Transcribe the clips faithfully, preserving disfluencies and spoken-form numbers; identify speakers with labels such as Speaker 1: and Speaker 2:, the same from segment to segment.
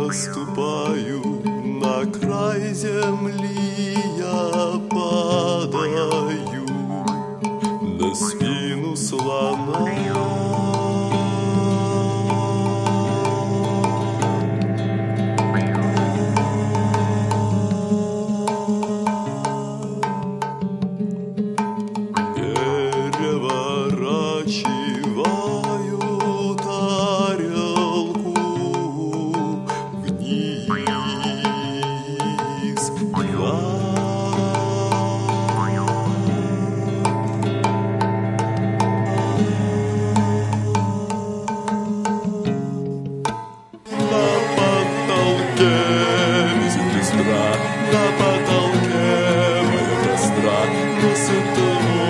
Speaker 1: ступаю на край земли, я падаю на спину слона. Переворачиваю тарелку вниз. На потолке висит люстра, на потолке моя костра, носит его,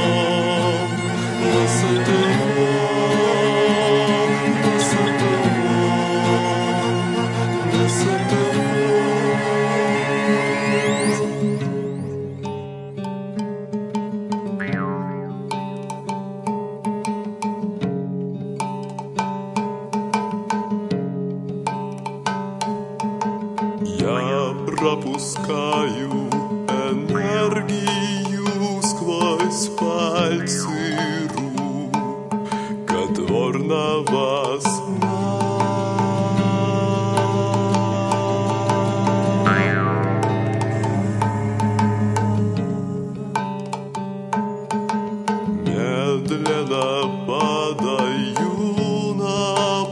Speaker 1: носит его, носит его, носит его. Я пропускаю энергию сквозь пальцы рук котворного сна. Медленно падаю на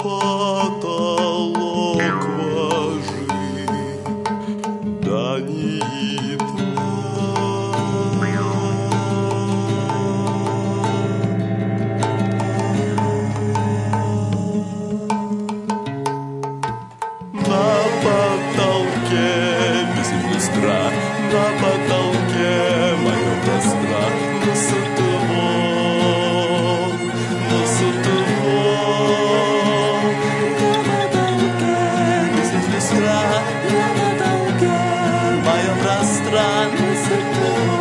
Speaker 1: потолок вожи, да не видно. На потолке висит люстра, на потолке мое костра, носит его, носит его. На потолке висит люстра, на потолке мое костра, носит его,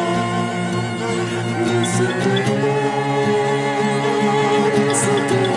Speaker 1: носит его, носит его.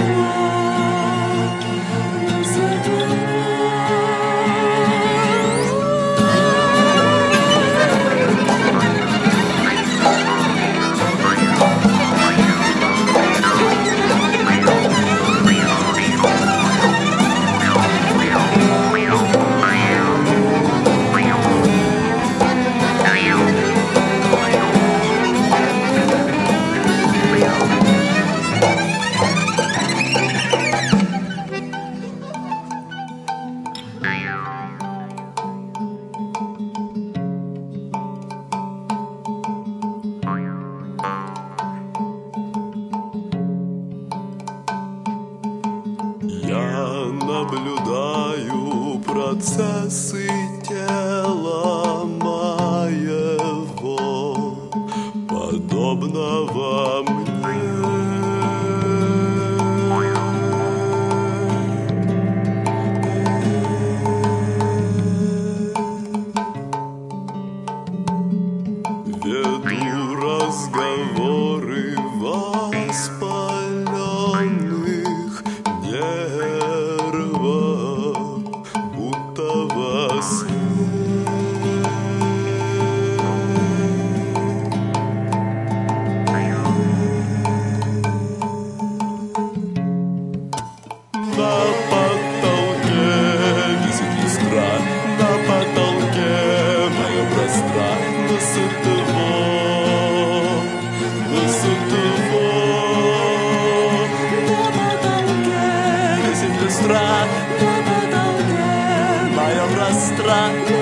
Speaker 1: Я наблюдаю процессы тела моего, подобного мне. Веду разговоры воспаленных нервов, будто во сне. На потолке висит люстра, на потолке мое костра, носит его, носит его. На потолке висит люстра, на потолке мое костра.